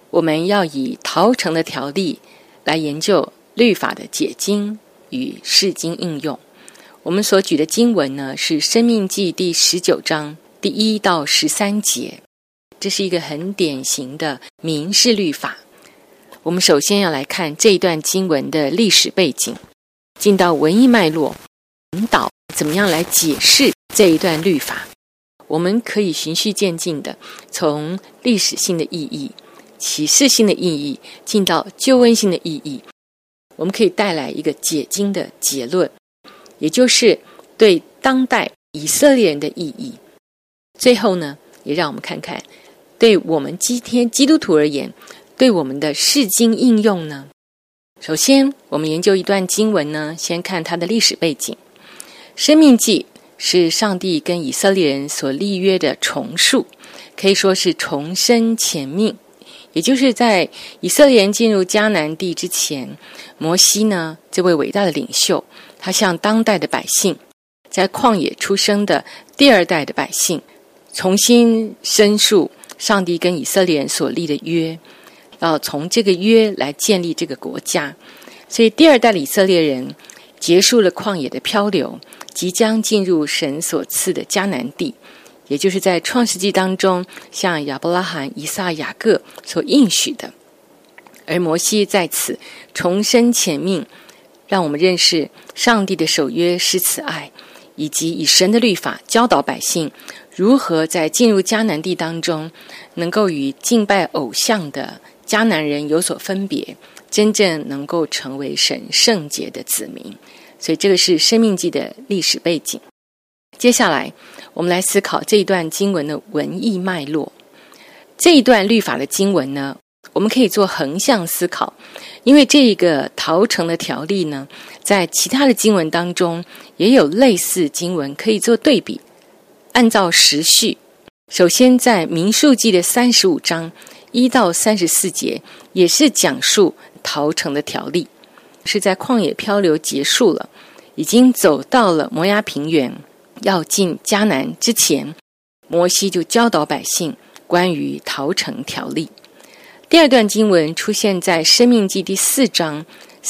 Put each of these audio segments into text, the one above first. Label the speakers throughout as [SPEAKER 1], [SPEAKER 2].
[SPEAKER 1] 我们要以陶成的条例来研究律法的解经与释经应用。我们所举的经文呢，是申命记第19章第1到13节，这是一个很典型的民事律法。我们首先要来看这一段经文的历史背景，进到文艺脉络，引导怎么样来解释这一段律法。我们可以循序渐进的从历史性的意义、启示性的意义进到救恩性的意义，我们可以带来一个解经的结论，也就是对当代以色列人的意义。最后呢，也让我们看看对我们今天基督徒而言，对我们的释经应用呢。首先我们研究一段经文呢，先看它的历史背景。申命记是上帝跟以色列人所立约的重述，可以说是重申前命，也就是在以色列人进入迦南地之前，摩西呢，这位伟大的领袖，他向当代的百姓，在旷野出生的第二代的百姓，重新申述上帝跟以色列人所立的约，要从这个约来建立这个国家。所以第二代的以色列人结束了旷野的漂流，即将进入神所赐的迦南地，也就是在创世纪当中向亚伯拉罕、以撒、雅各所应许的。而摩西在此重申前命，让我们认识上帝的守约是慈爱，以及以神的律法教导百姓如何在进入迦南地当中能够与敬拜偶像的迦南人有所分别，真正能够成为神圣洁的子民。所以这个是申命记的历史背景。接下来我们来思考这一段经文的文意脉络。这一段律法的经文呢，我们可以做横向思考，因为这个陶成的条例呢，在其他的经文当中也有类似经文可以做对比。按照时序，首先在民数记的35章1到34节，也是讲述陶成的条例，是在旷野漂流结束了，已经走到了摩押平原，要进迦南之前，摩西就教导百姓关于陶成条例。第二段经文出现在申命记第4章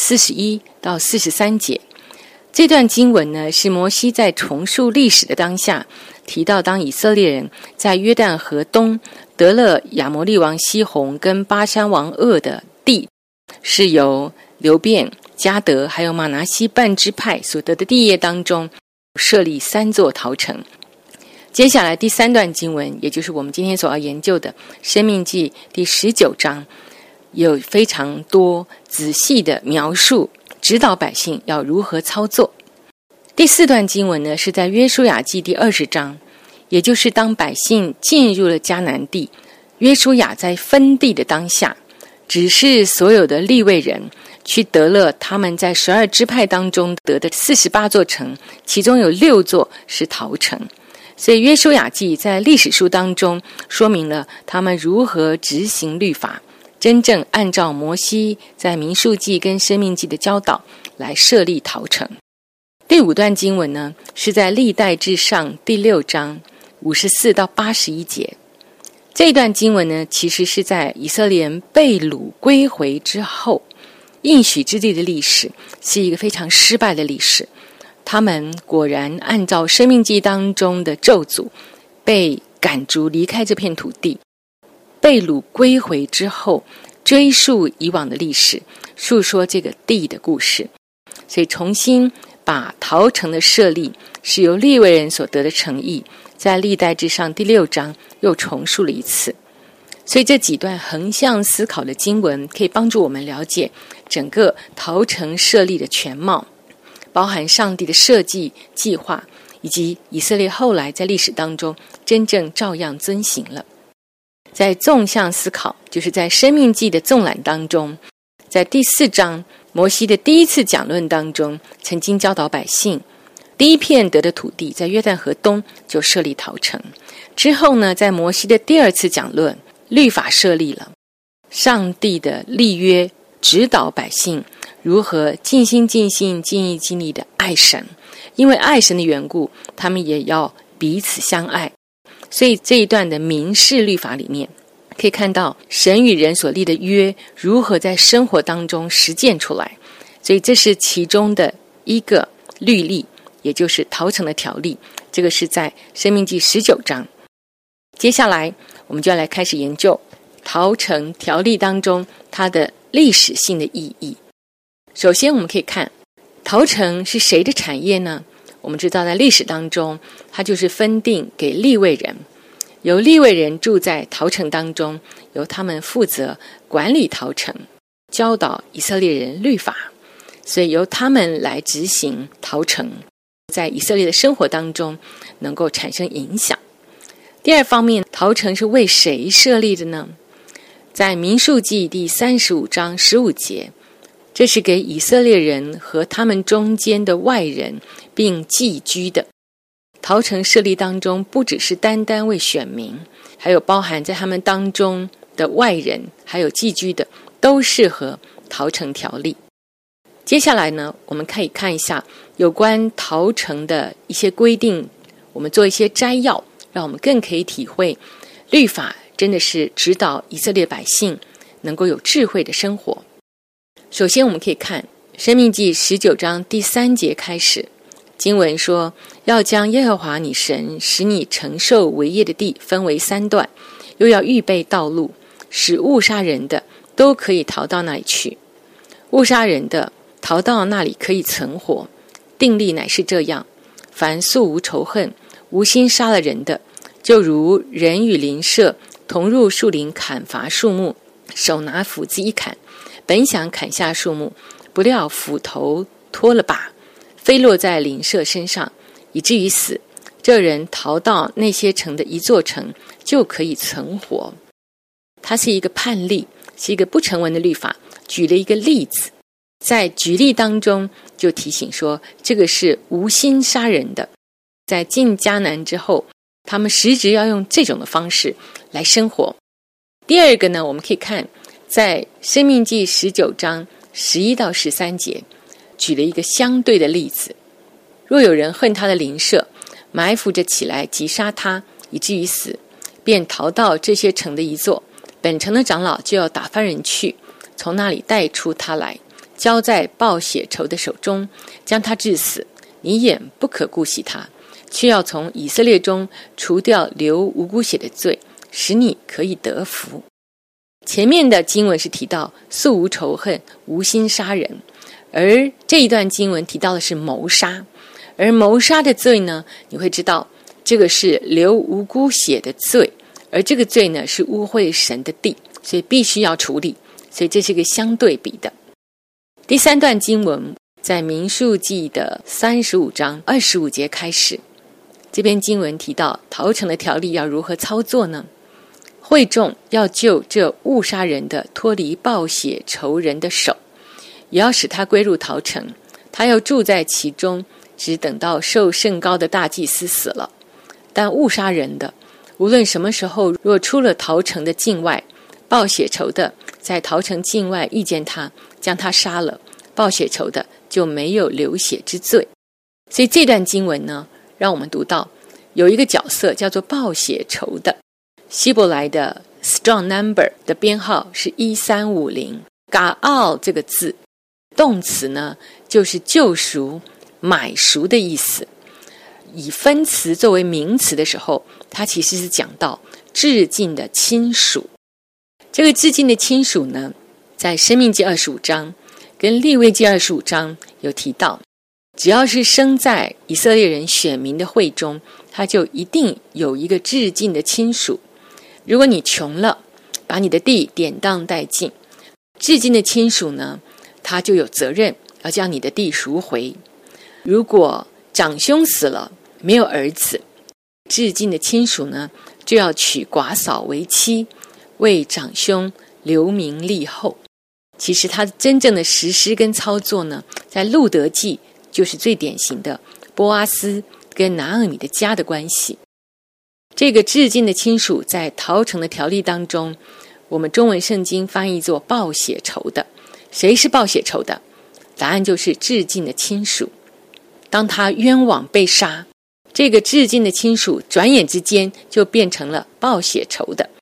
[SPEAKER 1] 41到43节。这段经文呢，是摩西在重述历史的当下，提到当以色列人在约旦河东得了亚摩利王西宏跟巴珊王噩的地，是由流便、迦得还有玛拿西半支派所得的地业当中设立3座陶城。接下来第3段经文，也就是我们今天所要研究的申命记第19章，有非常多仔细的描述，指导百姓要如何操作。第4段经文呢，是在约书亚记第20章，也就是当百姓进入了迦南地，约书亚在分地的当下，指示所有的利未人去得了他们在12支派当中得的48座城，其中有6座是陶城。所以约书亚记在历史书当中说明了他们如何执行律法，真正按照摩西在民数记跟申命记的教导来设立陶城。第5段经文呢，是在历代志上第6章54到81节。这一段经文呢，其实是在以色列人被掳归回之后，应许之地的历史是一个非常失败的历史。他们果然按照申命记当中的咒诅，被赶逐离开这片土地。被掳归回之后，追溯以往的历史，述说这个地的故事。所以重新把陶城的设立是由利未人所得的诚意，在历代志上第6章又重述了一次。所以这几段横向思考的经文可以帮助我们了解整个陶城设立的全貌，包含上帝的设计计划，以及以色列后来在历史当中真正照样遵行了。在纵向思考，就是在申命记的纵览当中，在第4章摩西的第一次讲论当中，曾经教导百姓第一片得的土地在约旦河东就设立陶城。之后呢，在摩西的第2次讲论，律法设立了，上帝的立约指导百姓如何尽心尽性尽意尽力的爱神，因为爱神的缘故，他们也要彼此相爱。所以这一段的民事律法里面可以看到神与人所立的约如何在生活当中实践出来，所以这是其中的一个律例，也就是逃城的条例。这个是在申命记19章。接下来我们就要来开始研究逃城条例当中它的历史性的意义。首先我们可以看逃城是谁的产业呢？我们知道在历史当中，它就是分定给利未人，由利未人住在逃城当中，由他们负责管理逃城，教导以色列人律法，所以由他们来执行逃城，在以色列的生活当中能够产生影响。第二方面，逃城是为谁设立的呢？在民数记第35章15节，这是给以色列人和他们中间的外人并寄居的。逃城设立当中不只是单单为选民，还有包含在他们当中的外人还有寄居的，都适合逃城条例。接下来呢，我们可以看一下有关逃城的一些规定，我们做一些摘要，让我们更可以体会律法真的是指导以色列百姓能够有智慧的生活。首先我们可以看申命记19章第3节开始，经文说，要将耶和华你神使你承受为业的地分为3段，又要预备道路，使误杀人的都可以逃到那里去。误杀人的逃到那里可以存活，定例乃是这样，凡素无仇恨无心杀了人的，就如人与邻舍同入树林砍伐树木，手拿斧子一砍，本想砍下树木，不料斧头脱了把，飞落在邻舍身上，以至于死，这人逃到那些城的一座城就可以存活。它是一个判例，是一个不成文的律法，举了一个例子，在举例当中就提醒说，这个是无心杀人的。在进迦南之后，他们实质要用这种的方式来生活。第二个呢，我们可以看在申命记19章11到13节，举了一个相对的例子。若有人恨他的邻舍，埋伏着起来击杀他，以至于死，便逃到这些城的一座，本城的长老就要打发人去，从那里带出他来，交在报血仇的手中，将他治死。你也不可顾惜他，却要从以色列中除掉流无辜血的罪，使你可以得福。前面的经文是提到素无仇恨无心杀人，而这一段经文提到的是谋杀。而谋杀的罪呢，你会知道这个是流无辜血的罪，而这个罪呢是污秽神的地，所以必须要处理，所以这是一个相对比的。第三段经文在民数记的35章25节开始，这篇经文提到逃城的条例要如何操作呢？会众要救这误杀人的脱离报血仇人的手，也要使他归入逃城，他要住在其中，只等到受甚高的大祭司死了。但误杀人的无论什么时候，若出了逃城的境外，报血仇的在逃城境外遇见他，将他杀了，报血仇的就没有流血之罪。所以这段经文呢，让我们读到有一个角色叫做报血仇的，希伯来的 strong number 的编号是1350。Ga'al 这个字动词呢，就是救赎买赎的意思。以分词作为名词的时候，它其实是讲到至近的亲属。这个至近的亲属呢，在申命记25章跟利未记25章有提到，只要是生在以色列人选民的会中，他就一定有一个至近的亲属。如果你穷了，把你的地典当殆尽，至近的亲属呢，他就有责任要将你的地赎回。如果长兄死了，没有儿子，至近的亲属呢，就要娶寡嫂为妻，为长兄留名立后。其实他真正的实施跟操作呢，在路德记就是最典型的波阿斯跟拿俄米的家的关系。这个至近的亲属在逃城的条例当中，我们中文圣经翻译作报血仇的。谁是报血仇的？答案就是至近的亲属。当他冤枉被杀，这个至近的亲属转眼之间就变成了报血仇的。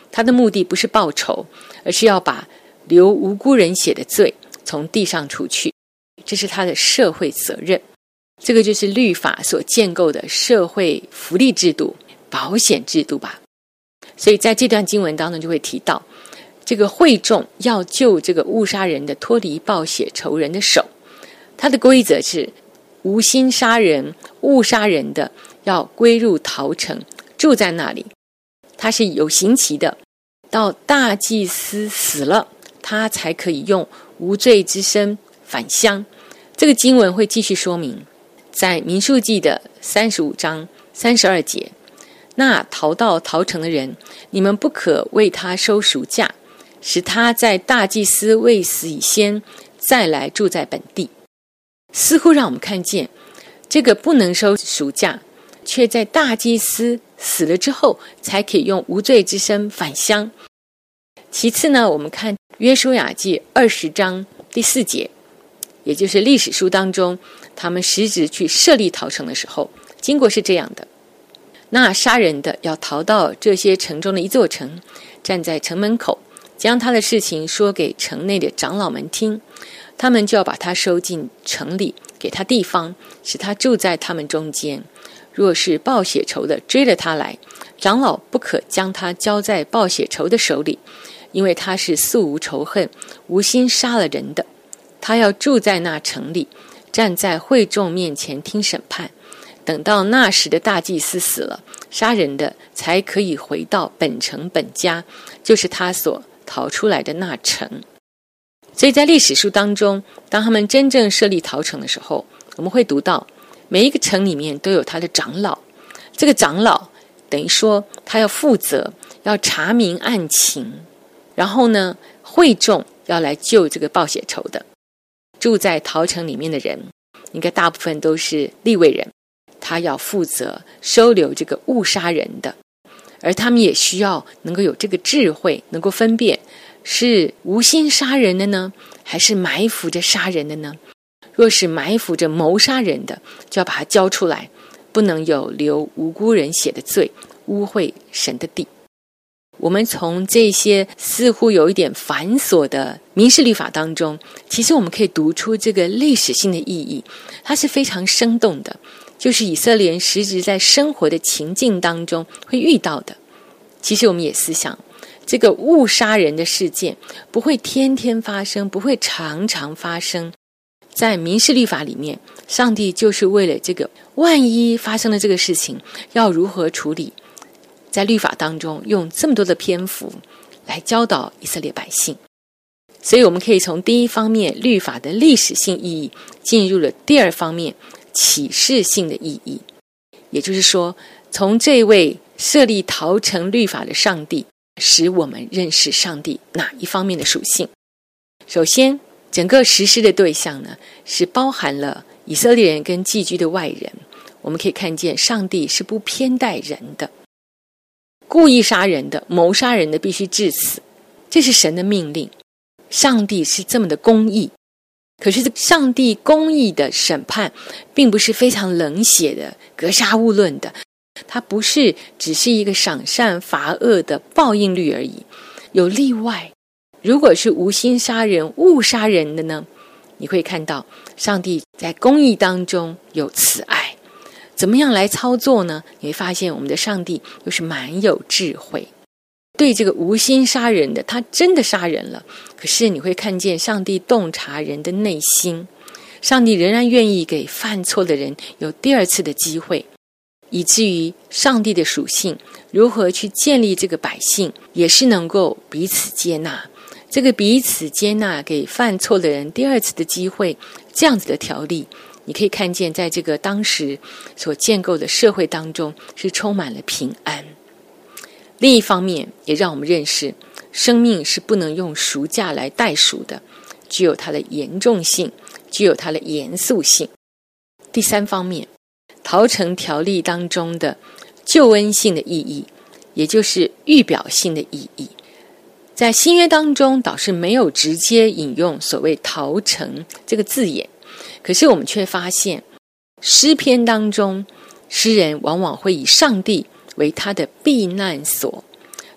[SPEAKER 1] 他的目的不是报仇，而是要把流无辜人血的罪从地上除去，这是他的社会责任。这个就是律法所建构的社会福利制度、保险制度吧。所以在这段经文当中就会提到，这个会众要救这个误杀人的脱离报血仇人的手，他的规则是无心杀人、误杀人的要归入逃城，住在那里。他是有刑期的，到大祭司死了，他才可以用无罪之身返乡。这个经文会继续说明，在民数记的35章32节，那逃到逃城的人，你们不可为他收赎价，使他在大祭司未死以先再来住在本地。似乎让我们看见这个不能收赎价，却在大祭司死了之后才可以用无罪之身返乡。其次呢，我们看约书亚记20章第4节，也就是历史书当中他们实质去设立逃城的时候，经过是这样的：那杀人的要逃到这些城中的一座城，站在城门口，将他的事情说给城内的长老们听，他们就要把他收进城里，给他地方，使他住在他们中间。若是报血仇的追了他来，长老不可将他交在报血仇的手里，因为他是素无仇恨、无心杀了人的。他要住在那城里，站在会众面前听审判，等到那时的大祭司死了，杀人的才可以回到本城本家，就是他所逃出来的那城。所以在历史书当中，当他们真正设立逃城的时候，我们会读到每一个城里面都有他的长老，这个长老等于说他要负责，要查明案情，然后呢，会众要来救这个报血仇的。住在逃城里面的人应该大部分都是利未人，他要负责收留这个误杀人的，而他们也需要能够有这个智慧，能够分辨是无心杀人的呢，还是埋伏着杀人的呢？若是埋伏着谋杀人的，就要把他交出来，不能有流无辜人血的罪，污秽神的地。我们从这些似乎有一点繁琐的民事律法当中，其实我们可以读出这个历史性的意义，它是非常生动的，就是以色列人实质在生活的情境当中会遇到的。其实我们也思想，这个误杀人的事件不会天天发生，不会常常发生。在民事律法里面，上帝就是为了这个万一发生了这个事情要如何处理，在律法当中用这么多的篇幅来教导以色列百姓。所以我们可以从第一方面律法的历史性意义，进入了第二方面启示性的意义。也就是说，从这位设立逃城律法的上帝，使我们认识上帝哪一方面的属性。首先，整个实施的对象呢，是包含了以色列人跟寄居的外人。我们可以看见上帝是不偏待人的，故意杀人的、谋杀人的必须致死，这是神的命令。上帝是这么的公义，可是上帝公义的审判并不是非常冷血的、格杀勿论的，它不是只是一个赏善罚恶的报应律而已，有例外。如果是无心杀人、误杀人的呢，你会看到上帝在公义当中有慈爱。怎么样来操作呢？你会发现我们的上帝又是蛮有智慧。对这个无心杀人的，他真的杀人了，可是你会看见上帝洞察人的内心，上帝仍然愿意给犯错的人有第二次的机会，以至于上帝的属性如何去建立这个百姓，也是能够彼此接纳。这个彼此接纳，给犯错的人第二次的机会，这样子的条例，你可以看见在这个当时所建构的社会当中是充满了平安。另一方面也让我们认识，生命是不能用赎价来代赎的，具有它的严重性，具有它的严肃性。第三方面，逃城条例当中的救恩性的意义，也就是预表性的意义。在新约当中倒是没有直接引用所谓逃城这个字眼，可是我们却发现诗篇当中诗人往往会以上帝为他的避难所，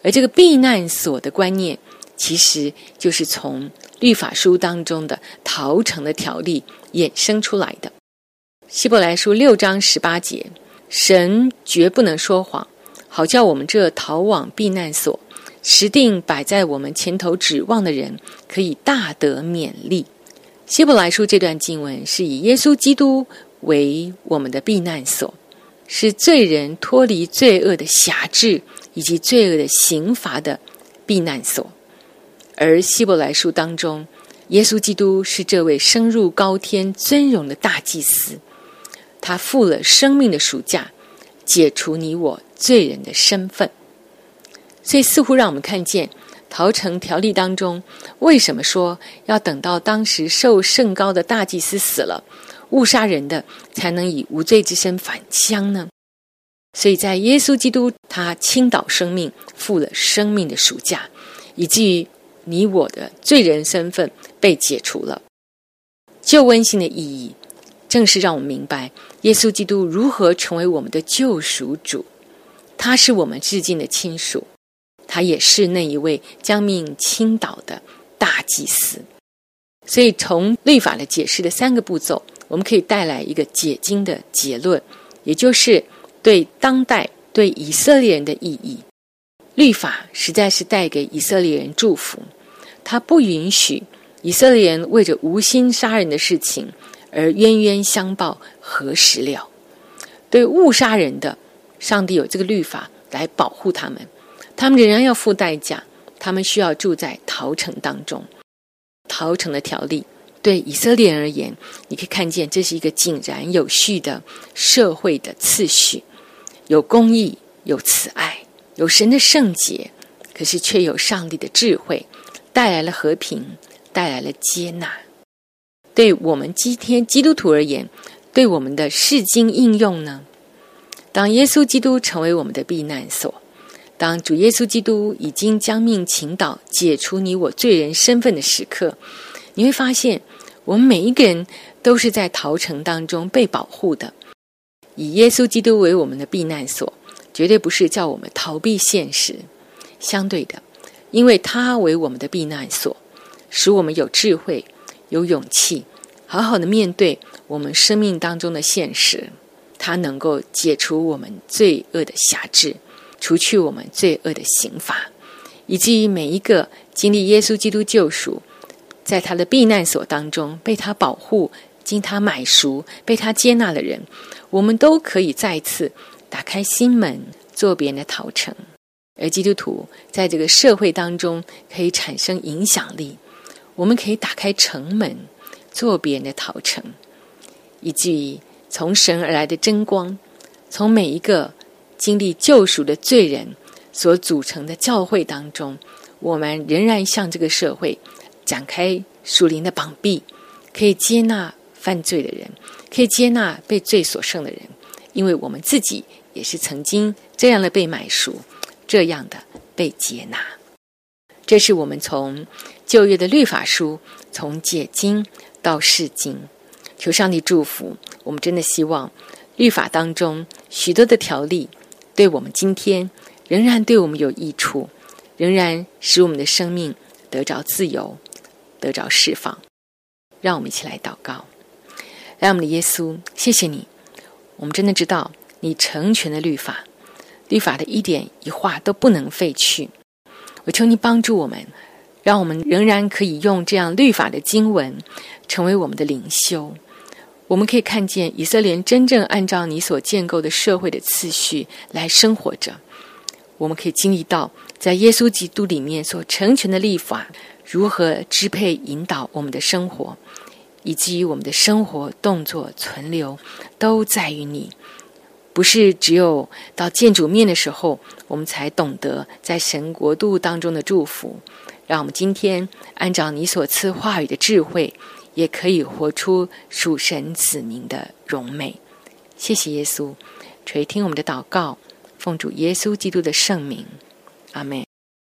[SPEAKER 1] 而这个避难所的观念，其实就是从律法书当中的逃城的条例衍生出来的。希伯来书6章18节，神绝不能说谎，好叫我们这逃往避难所，时定摆在我们前头指望的人，可以大得勉励。希伯来书这段经文是以耶稣基督为我们的避难所，是罪人脱离罪恶的辖制以及罪恶的刑罚的避难所。而希伯来书当中，耶稣基督是这位升入高天尊荣的大祭司，他付了生命的赎价，解除你我罪人的身份。所以似乎让我们看见逃城条例当中，为什么说要等到当时受圣膏的大祭司死了，误杀人的才能以无罪之身返乡呢？所以在耶稣基督，他倾倒生命，付了生命的赎价，以至于你我的罪人身份被解除了。救恩性的意义，正是让我们明白耶稣基督如何成为我们的救赎主。他是我们至亲的亲属，他也是那一位将命倾倒的大祭司。所以从律法的解释的3个步骤，我们可以带来一个解经的结论，也就是对当代对以色列人的意义。律法实在是带给以色列人祝福，他不允许以色列人为着无心杀人的事情而冤冤相报，何时了？对误杀人的，上帝有这个律法来保护他们，他们仍然要付代价，他们需要住在逃城当中。逃城的条例对以色列人而言，你可以看见这是一个井然有序的社会的次序，有公义，有慈爱，有神的圣洁，可是却有上帝的智慧，带来了和平，带来了接纳。对我们今天基督徒而言，对我们的释经应用呢？当耶稣基督成为我们的避难所，当主耶稣基督已经将命倾倒，解除你我罪人身份的时刻，你会发现我们每一个人都是在逃城当中被保护的。以耶稣基督为我们的避难所，绝对不是叫我们逃避现实，相对的，因为他为我们的避难所，使我们有智慧，有勇气，好好的面对我们生命当中的现实。他能够解除我们罪恶的辖制，除去我们罪恶的刑罚，以至于每一个经历耶稣基督救赎，在他的避难所当中被他保护，经他买赎，被他接纳的人，我们都可以再次打开心门，做别人的逃城。而基督徒在这个社会当中可以产生影响力，我们可以打开城门，做别人的逃城，以至于从神而来的真光，从每一个经历救赎的罪人所组成的教会当中，我们仍然向这个社会展开属灵的膀臂，可以接纳犯罪的人，可以接纳被罪所胜的人，因为我们自己也是曾经这样的被买赎，这样的被接纳。这是我们从旧约的律法书，从解经到释经。求上帝祝福，我们真的希望律法当中许多的条例对我们今天仍然对我们有益处，仍然使我们的生命得着自由，得着释放。让我们一起来祷告。爱我们的耶稣，谢谢你，我们真的知道你成全的律法，律法的一点一画都不能废去。我求你帮助我们，让我们仍然可以用这样律法的经文成为我们的灵修。我们可以看见以色列人真正按照你所建构的社会的次序来生活着。我们可以经历到在耶稣基督里面所成全的律法如何支配引导我们的生活，以至于我们的生活动作存留都在于你。不是只有到见主面的时候我们才懂得在神国度当中的祝福，让我们今天按照你所赐话语的智慧，也可以活出属神子民的荣美。谢谢耶稣，垂听我们的祷告，奉主耶稣基督的圣名，阿们。